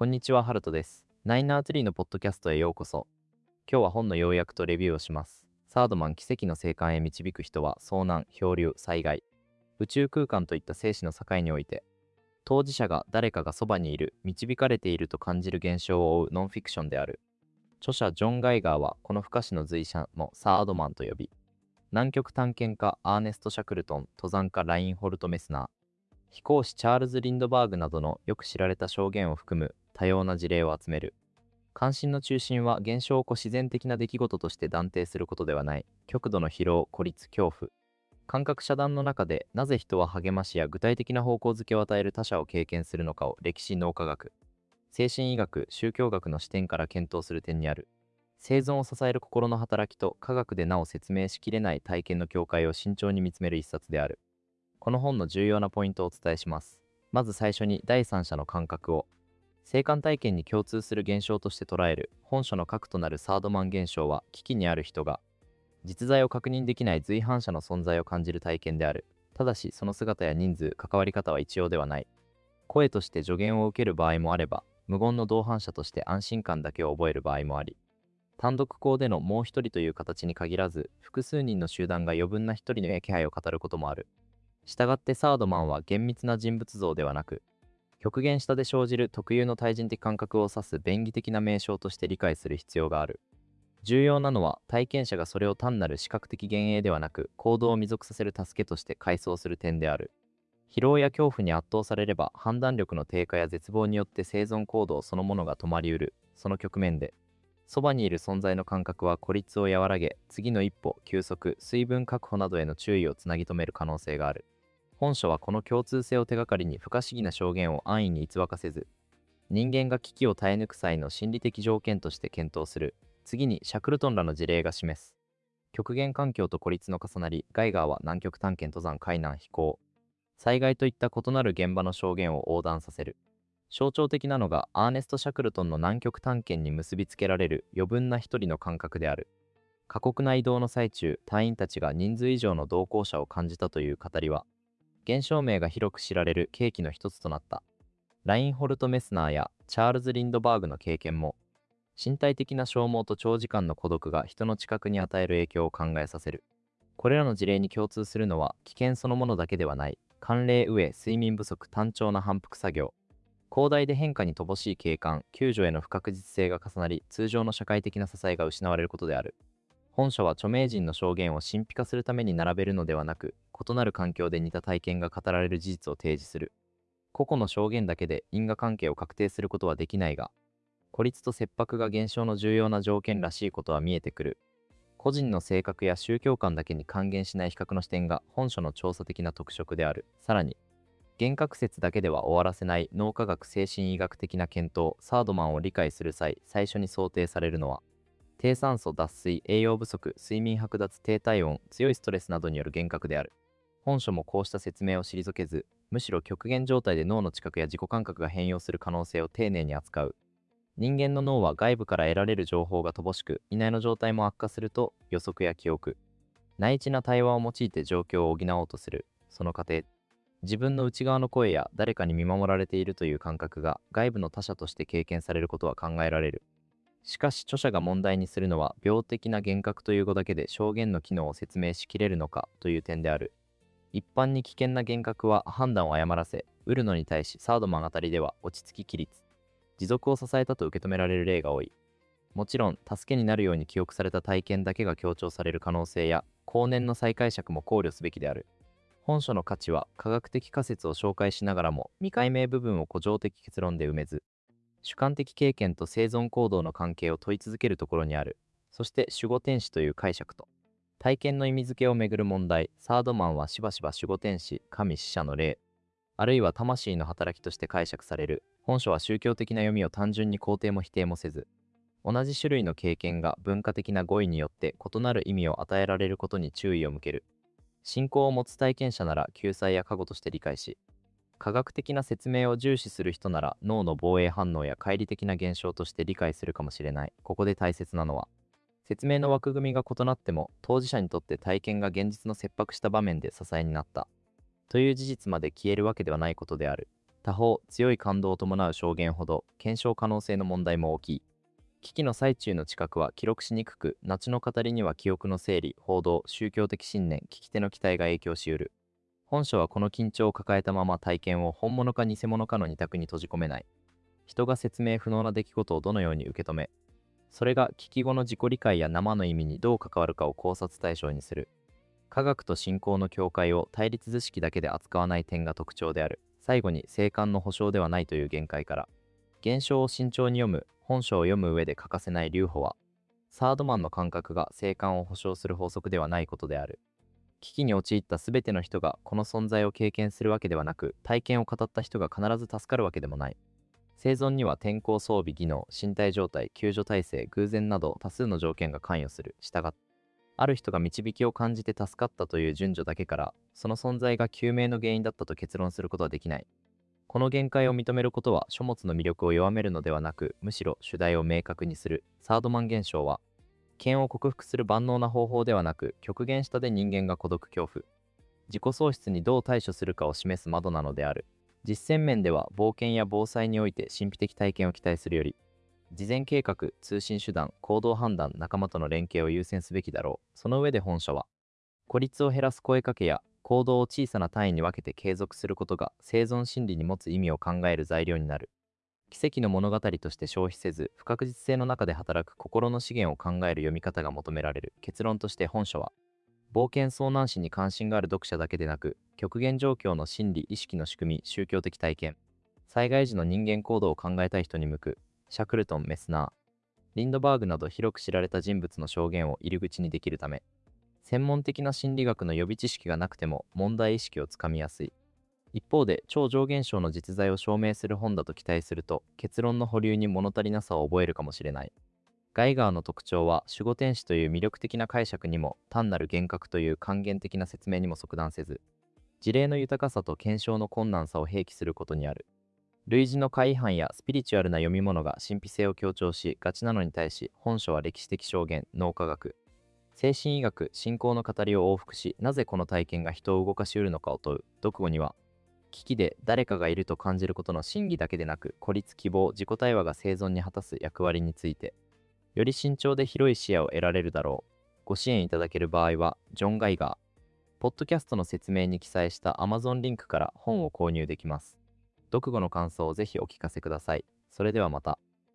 こんにちは、ハルトです。ナインナーツリーのポッドキャストへようこそ。今日は本の要約とレビューをします。サードマン奇跡の生還へ導く人は遭難、漂流、災害、宇宙空間といった生死の境において、当事者が誰かがそばにいる、導かれていると感じる現象を追うノンフィクションである。著者ジョン・ガイガーはこの不可視の随者もサードマンと呼び、南極探検家アーネスト・シャクルトン、登山家ラインホルト・メスナー、飛行士チャールズ・リンドバーグなどのよく知られた証言を含む多様な事例を集める。関心の中心は現象を自然的な出来事として断定することではない、極度の疲労、孤立、恐怖、感覚遮断の中でなぜ人は励ましや具体的な方向づけを与える他者を経験するのかを歴史脳科学、精神医学、宗教学の視点から検討する点にある。生存を支える心の働きと科学でなお説明しきれない体験の境界を慎重に見つめる一冊である。この本の重要なポイントをお伝えします。まず最初に第三者の感覚を生還体験に共通する現象として捉える。本書の核となるサードマン現象は、危機にある人が実在を確認できない随伴者の存在を感じる体験である。ただしその姿や人数、関わり方は一様ではない。声として助言を受ける場合もあれば、無言の同伴者として安心感だけを覚える場合もあり、単独行でのもう一人という形に限らず、複数人の集団が余分な一人の気配を語ることもある。したがってサードマンは厳密な人物像ではなく、極限下で生じる特有の対人的感覚を指す便宜的な名称として理解する必要がある。重要なのは、体験者がそれを単なる視覚的幻影ではなく、行動を弥続させる助けとして回想する点である。疲労や恐怖に圧倒されれば、判断力の低下や絶望によって生存行動そのものが止まりうる。その局面で、そばにいる存在の感覚は孤立を和らげ、次の一歩、休息、水分確保などへの注意をつなぎ止める可能性がある。本書はこの共通性を手がかりに不可思議な証言を安易に偽かせず、人間が危機を耐え抜く際の心理的条件として検討する。次にシャクルトンらの事例が示す。極限環境と孤立の重なり、ガイガーは南極探検、登山、海難、飛行、災害といった異なる現場の証言を横断させる。象徴的なのがアーネスト・シャクルトンの南極探検に結びつけられる余分な一人の感覚である。過酷な移動の最中、隊員たちが人数以上の同行者を感じたという語りは、現象名が広く知られる契機の一つとなった。ラインホルト・メスナーやチャールズ・リンドバーグの経験も、身体的な消耗と長時間の孤独が人の知覚に与える影響を考えさせる。これらの事例に共通するのは、危険そのものだけではない。寒冷飢え、睡眠不足、単調な反復作業、広大で変化に乏しい景観、救助への不確実性が重なり、通常の社会的な支えが失われることである。本書は著名人の証言を神秘化するために並べるのではなく、異なる環境で似た体験が語られる事実を提示する。個々の証言だけで因果関係を確定することはできないが、孤立と切迫が現象の重要な条件らしいことは見えてくる。個人の性格や宗教観だけに還元しない比較の視点が本書の調査的な特色である。さらに、幻覚説だけでは終わらせない脳科学精神医学的な検討、サードマンを理解する際、最初に想定されるのは、低酸素、脱水、栄養不足、睡眠剥奪、低体温、強いストレスなどによる幻覚である。本書もこうした説明を退けず、むしろ極限状態で脳の知覚や自己感覚が変容する可能性を丁寧に扱う。人間の脳は外部から得られる情報が乏しく、胃内の状態も悪化すると予測や記憶、内地な対話を用いて状況を補おうとする。その過程、自分の内側の声や誰かに見守られているという感覚が外部の他者として経験されることは考えられる。しかし著者が問題にするのは、病的な幻覚という語だけで証言の機能を説明しきれるのかという点である。一般に危険な幻覚は判断を誤らせ、ウルノに対しサードマンあたりでは落ち着き起立、持続を支えたと受け止められる例が多い。もちろん、助けになるように記憶された体験だけが強調される可能性や、後年の再解釈も考慮すべきである。本書の価値は科学的仮説を紹介しながらも、未解明部分を古定的結論で埋めず、主観的経験と生存行動の関係を問い続けるところにある。そして守護天使という解釈と体験の意味付けをめぐる問題。サードマンはしばしば守護天使、神死者の霊、あるいは魂の働きとして解釈される。本書は宗教的な読みを単純に肯定も否定もせず、同じ種類の経験が文化的な語彙によって異なる意味を与えられることに注意を向ける。信仰を持つ体験者なら救済や加護として理解し、科学的な説明を重視する人なら脳の防衛反応や乖離的な現象として理解するかもしれない。ここで大切なのは、説明の枠組みが異なっても当事者にとって体験が現実の切迫した場面で支えになったという事実まで消えるわけではないことである。 他方、強い感動を伴う証言ほど検証可能性の問題も大きい。危機の最中の知覚は記録しにくく、後の語りには記憶の整理、報道、宗教的信念、聞き手の期待が影響しうる。本書はこの緊張を抱えたまま体験を本物か偽物かの二択に閉じ込めない。人が説明不能な出来事をどのように受け止め、それが聞き後の自己理解や生の意味にどう関わるかを考察対象にする。科学と信仰の境界を対立図式だけで扱わない点が特徴である。最後に静観の保証ではないという限界から、現象を慎重に読む、本書を読む上で欠かせない留保は、サードマンの感覚が静観を保証する法則ではないことである。危機に陥ったすべての人がこの存在を経験するわけではなく、体験を語った人が必ず助かるわけでもない。生存には天候、装備、技能、身体状態、救助体制、偶然など多数の条件が関与する。従ってある人が導きを感じて助かったという順序だけから、その存在が救命の原因だったと結論することはできない。この限界を認めることは書物の魅力を弱めるのではなく、むしろ主題を明確にする。サードマン現象は、嫌悪を克服する万能な方法ではなく、極限下で人間が孤独恐怖、自己喪失にどう対処するかを示す窓なのである。実践面では冒険や防災において神秘的体験を期待するより、事前計画、通信手段、行動判断、仲間との連携を優先すべきだろう。その上で本書は、孤立を減らす声かけや行動を小さな単位に分けて継続することが生存心理に持つ意味を考える材料になる。奇跡の物語として消費せず、不確実性の中で働く心の資源を考える読み方が求められる。結論として本書は、冒険遭難史に関心がある読者だけでなく、極限状況の心理、意識の仕組み、宗教的体験、災害時の人間行動を考えたい人に向く。シャクルトン・メスナー、リンドバーグなど広く知られた人物の証言を入り口にできるため、専門的な心理学の予備知識がなくても問題意識をつかみやすい。一方で、超常現象の実在を証明する本だと期待すると、結論の保留に物足りなさを覚えるかもしれない。ガイガーの特徴は、守護天使という魅力的な解釈にも、単なる幻覚という還元的な説明にも即断せず、事例の豊かさと検証の困難さを併記することにある。類似の怪異範やスピリチュアルな読み物が神秘性を強調しがちなのに対し、本書は歴史的証言、脳科学、精神医学、信仰の語りを往復し、なぜこの体験が人を動かしうるのかを問う。読後には、危機で誰かがいると感じることの真偽だけでなく、孤立、希望、自己対話が生存に果たす役割について、より慎重で広い視野を得られるだろう。ご支援いただける場合は、ジョン・ガイガー、ポッドキャストの説明に記載した Amazon リンクから本を購入できます。読後の感想をぜひお聞かせください。それではまた。